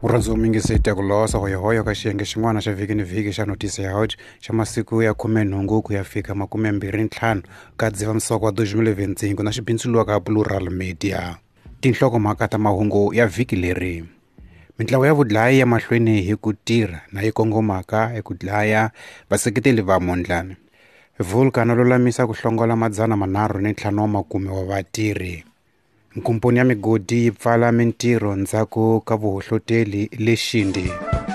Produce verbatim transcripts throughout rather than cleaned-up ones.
Uranzo mingi sete kulosa hoyo hoyo ka xiyenge xin'wana xa viki ni viki xa notisi ya Hot xa masiku ya khume nhungu ku ya fika makume mbirhi ntlhanu ka Dzivamisoko wa twenty twenty na xibindzuluwa ka Plural Media. Tinhloko mhaka ta mahungu ya viki leri. Mitlawa ya vudlayi ya mahlweni hi ku tirha na yi kongomaka hi ku dlaya vaseketeli va Mondlane. Vulcan lulamisa ku hlongola madzana manharhu ni ntlhanu wa makume wa vatirhi. Nkumponi ya migodi yi pfala mintirho ndzhaku ka vuhohloteli le Xindi.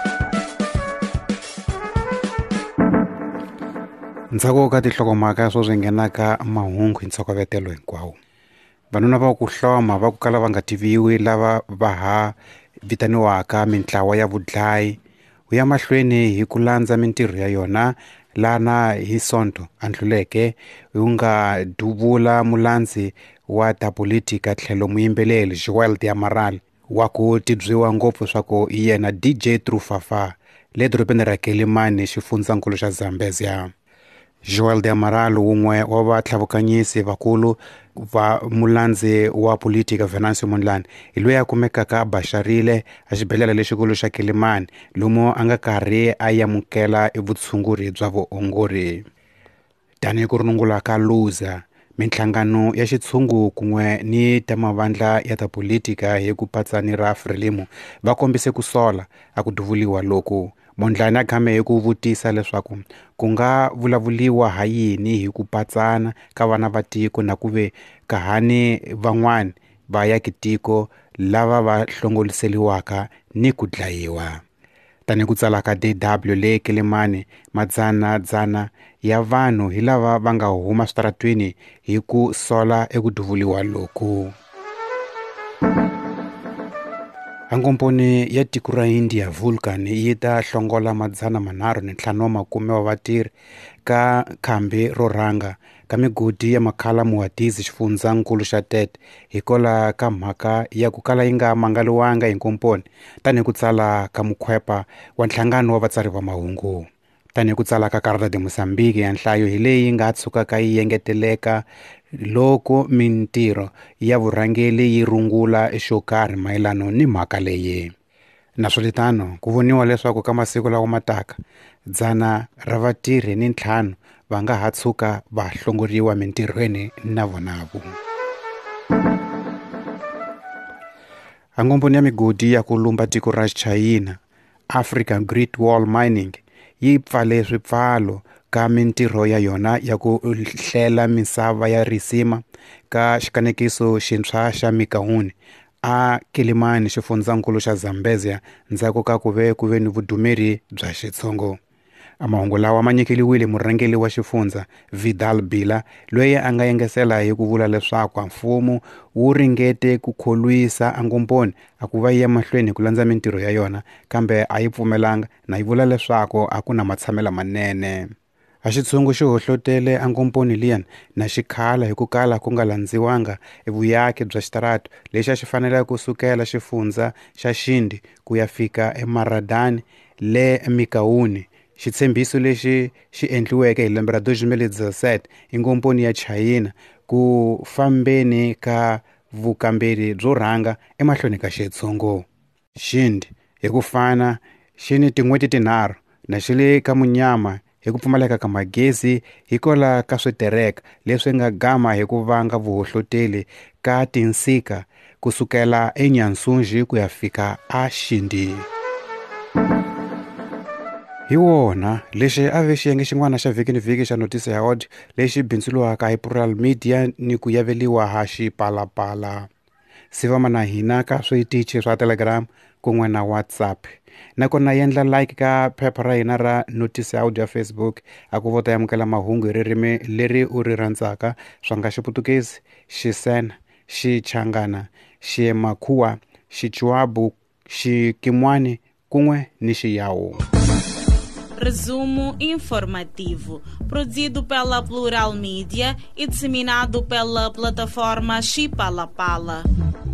Ndzhaku ka tinhlokomhaka swo ringenaka mahungu hi ntsokovetelo hinkwawo. Vanuna va ku hloma va ku kala va nga tiviwi lava va ha vitaniwaka mitlawa ya vudlayi wu ya mahlweni hi ku landza mintirho ya yona lana hi sonto andluleke wu nga duvula mulandzi wa ta politika tlhelo muyimbeleli Joel Diamaral wa ku tibyiwa ngopfu swa ku yena D J Trufafa le dorobeni ra Kelimani xifundzakulu xa Zambezia. Joel Diamaral un'we wa vatlhavukanyisi vakulu va mulandzi wa politika Venancio Mondlane hi loyi a kumekaka a basharile a xibedhlele lexikulu xa Kelimani lomu a nga karhi a yamukela vutshunguri bya vuongori. Tani ku rinungula ka loser minhlangano ya xitshungu kun'we ni ta mavandla ya ta politika hi ku patsani ra Frelimo va kombise ku sola a ku duvuliwa loku. Mondlane a khame hi ku vutisa leswaku ku nga vulavuliwa ha yini hi ku patsana ka vana va tiko na kuve kahani van'wana va ya kitiko lava va hlongoliseliwaka ni ku dlayiwa. Tani ku tsala ka D W le Kelimani madzana dzana ya vanhu hi lava va nga huma switaratwini hi ku sola eku duvuliwa loku. Angomponi ya tiko ra India Vulcan yi ta hlongola madzana manharhu ni ntlhanu wa makume wa vatirhi ka khambi ro rhanga ka migodi ya Makhala Muhatizi xifundzakulu xa Tete hikola ka mhaka ya ku kala yi nga mangaliwanga hi nkomponi tani ku tsala ka mukhwepa wa nhlangano wa vatsari va mahungu. Tani ku tsala ka Carta de Mozambique ya nhlayo hi leyi nga tshukaka yi yengeteleka loko mintirho ya vurhangeli yi rungula xo karhi mayelano ni mhaka leyi. Naswitano ku voniwa leswaku ka masiku lawa mataka dzana ra vatirhi ni ntlhanu va nga ha tshuka va hlongoriwa mintirhweni na vonavo. Angomponi ya migodi ya ku lumba tiko ra China African Great Wall Mining yi pfale swipfalo ka mintirho ya yona ya ku hlela misava ya risima ka xikanekiso xintshwa xa Mikauni a Kelimani xifundzakulu xa Zambezia ndzhaku ka ku ve ku ve ni vudumeri bya xitshongo. Amahungu lawa ma nyikeliwile murhangeli wa xifundza Vidal Bila loyi a nga yengesela hi ku vula leswaku mfumo wu ringete ku kholwisa angomponi a ku va yi ya mahlweni ku landza mintirho ya yona kambe a yi pfumelanga na yi vula leswaku a ku na matshamela manene. A xitshungu xi hohlotele angomponi liyan na xikhala hi ku kala ku nga landziwanga evuyaki bya xitarato lexi a xi fanele ku sukela xifundza xa Xindi ku ya fika eMaradani le Mikauni. Xitshembiso lexi xi endliweke hi lembe ra twenty seventeen ingomponi ya China ku fambeni ka vukamberi byo rhanga emahlweni ka xitshungu. Xindi hi ku fana xi ni tin'hweti tinharhu na xi le ka munyama hi ku pfumaleka ka magezi hikola ka switereka leswi nga gama hi ku vanga vuhohloteli ka tinsika kusukela eNyansunji ku ya fika a Xindi. Hi wona lexi a ve xiyenge xin'wana xa viki ni viki xa notisi ya Hot lexi bindzuluwaka hi Plural Media ni ku yaveliwa ha xipalapala. Sivama na hina ka switichi swa Telegram kun'we na WhatsApp. Nakona yendla like ka phepha ra hina ra notisi ya audio ya Facebook a ku vota yamukela mahungu hi ririmi leri u ri rhandzaka swa nga Xiputukezi, Xisena, Xichangana, Ximakhuwa, Xichwabu, Xikimwani kun'we ni Xiyawu. Resumo informativo, produzido pela Plural Media e disseminado pela plataforma Chipalapala.